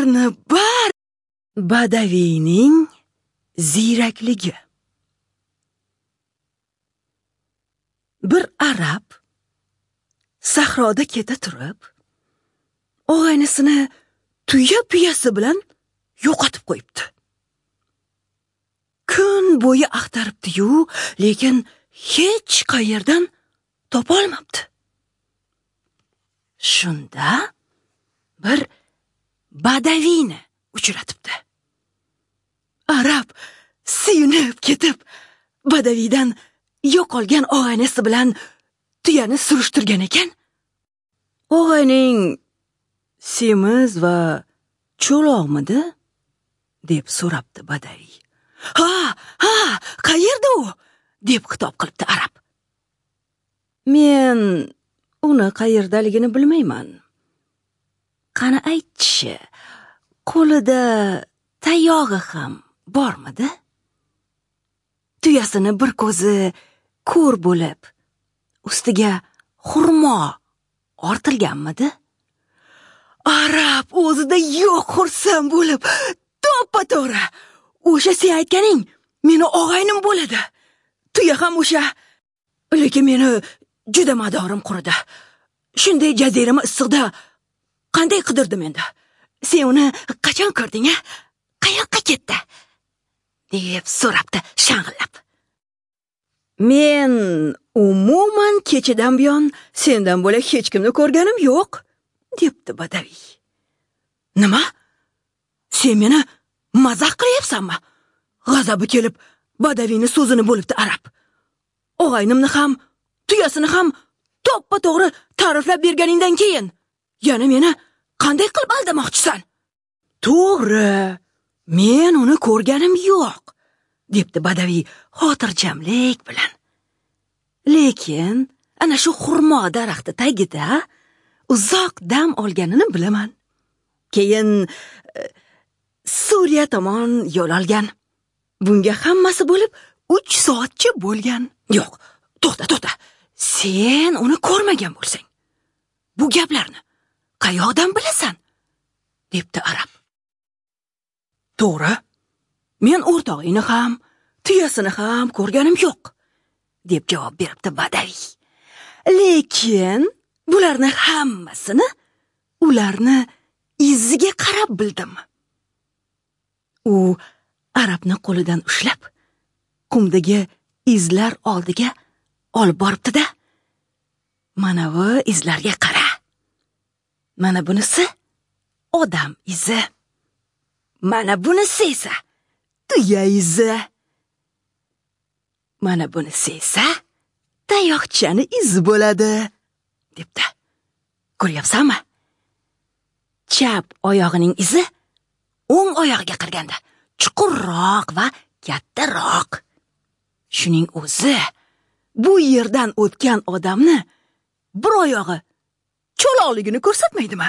Barni-bar Badaviyning ziyrakligi. Bir arab sahroda keta turib, og'aynisini tuya-puyasi bilan yo'qotib qo'yibdi. Kun bo'yi axtaribdi-yu, lekin hech qayerdan topolmabdi. Shunda bir badaviyni uchratibdi. Arab suyunib ketib, badaviydan yo'qolgan og'aynisi bilan tuyani surishtirgan ekan. Og'ayning semiz va cho'loqmidi? deb so'rabdi badaviy. Ha, qayerda u? deb xitob qilibdi arab. Men uni qayerdaligini bilmayman. Qani aytchi, qo'lida tayog'i ham bormidi? Tuyasini bir ko'zi ko'r bo'lib, ustiga xurmo ortilganmidi? Arab o'zida yo'q xursand bo'lib, to'ppa-to'g'ri, o'sha sen aytganing meni og'aynim bo'ladi. Tuya ham o'sha. Lekin meni juda madorim quridi. Shunday jazirama issiqda qanday qidirdim endi? Sen uni qachon ko'rding, a? Qayoqqa ketdi? deb so'rabdi shang'illab. Men umuman kechadan buyon sendan bo'lak hech kimni ko'rganim yo'q, debdi badaviy. Nima? Sen meni mazax qilyapsanmi? G'azabi kelib badaviyni so'zini bo'libdi arab. Og'aynimni ham, tuyasini ham to'ppa-to'g'ri ta'riflab berganingdan keyin yana meni qanday qilib aldamoqchisan? To'g'ri, men uni ko'rganim yo'q, debdi badaviy xotirjamlik bilan. Lekin ana shu xurmo daraxti tagida uzoq dam olganini bilaman. Keyin Suriya tomon yo'l olgan. Bunga hammasi bo'lib 3 soatcha bo'lgan. Yo'q, to'xta. Sen uni ko'rmagan bo'lsang, bu gaplarni qayoqdan bilasan? debdi arab. To'g'ri, men o'rtog'ingni ham, tuyasini ham ko'rganim yo'q, deb javob beribdi badaviy. Lekin bularni hammasini ularni iziga qarab bildim. U arabni qo'lidan ushlab, qumdagi izlar oldiga olib boribdi-da. Mana bu izlarga qara. Mana bunisi odam izi. Mana bunisi esa tuya izi. Mana bunisi esa tayoqchani izi bo'ladi, debdi. Ko'ryapsanmi? Chap oyog'ining izi o'ng oyog'iga qaraganda chuqurroq va kattaroq. Shuning o'zi bu yerdan o'tgan odamni bir oyog'i cho'loqligini ko'rsatmaydimi?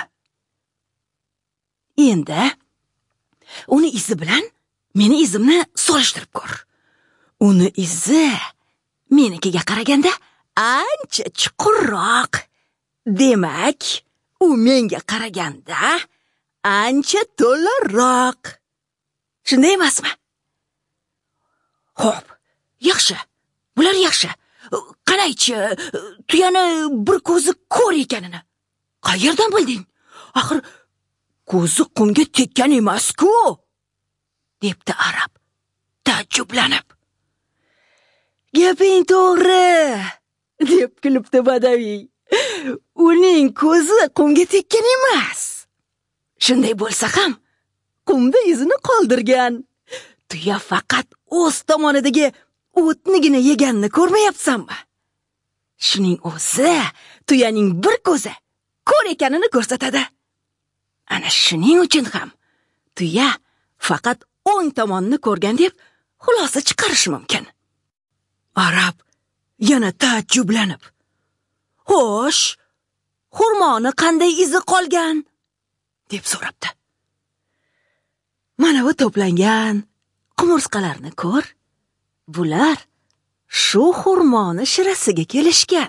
Endi uni izi bilan meni izimni solishtirib ko'r. Uni izi menikiga qaraganda ancha chuqurroq. Demak, u menga qaraganda ancha to'laroq. Shunday emasmi? Xo'p, yaxshi. Bular yaxshi. Qaraychi, tuyani bir ko'zi ko'r ekanini qayerdan bilding? Axir ko'zi qumga tekkan emas-ku, debdi arab taajjublanib. Gaping to'g'ri, deb kulibdi badaviy. Uning ko'zi qumga tekkan emas. Shunday bo'lsa ham qumda izini qoldirgan. Tuya faqat o'z tomonidagi o'tnigina yeganini ko'rmayapsanmi? Shuning o'zi tuyaning bir ko'zi ko'r ekanini ko'rsatadi. Ana shuning uchun ham tuya faqat o'ng tomonni ko'rgan deb xulosa chiqarish mumkin. Arab yana taajjublanib, "Xo'sh, xurmoni qanday izi qolgan?" deb so'rabdi. Mana bu to'plangan qumursqalarni ko'r. Bular shu xurmoni shirasiga kelishgan,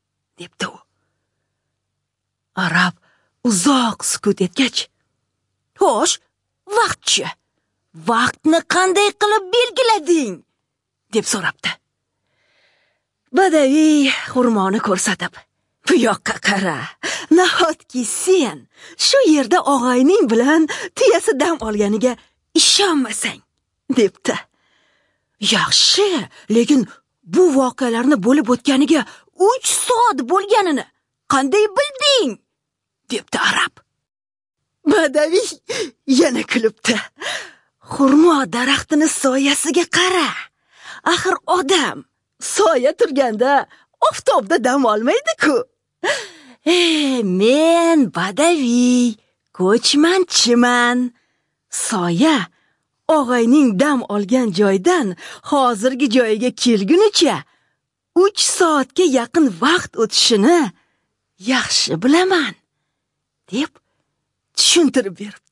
debdi u. Arab uzoq sukut etgach, Xo'sh, vaqtchi. Vaqtni qanday qilib belgilading? deb so'rabdi. Badaviy xurmoni ko'rsatib, bu yoqqa qara. Nahotki sen shu yerda og'ayning bilan tuyasi dam olganiga ishonmasang, debdi. Yaxshi, lekin bu voqealarni bo'lib o'tganiga 3 soat bo'lganini qanday bilding? debdi arab. Badaviy yana kulibdi. Xurmo daraxtini soyasiga qara. Axir odam soya turganda oftobda dam olmaydi-ku. Men badaviy, ko'chmanchiman. Soya og'ayning dam olgan joydan hozirgi joyiga kelgunicha 3 soatga yaqin vaqt o'tishini yaxshi bilaman, deb tushuntirib beribdi.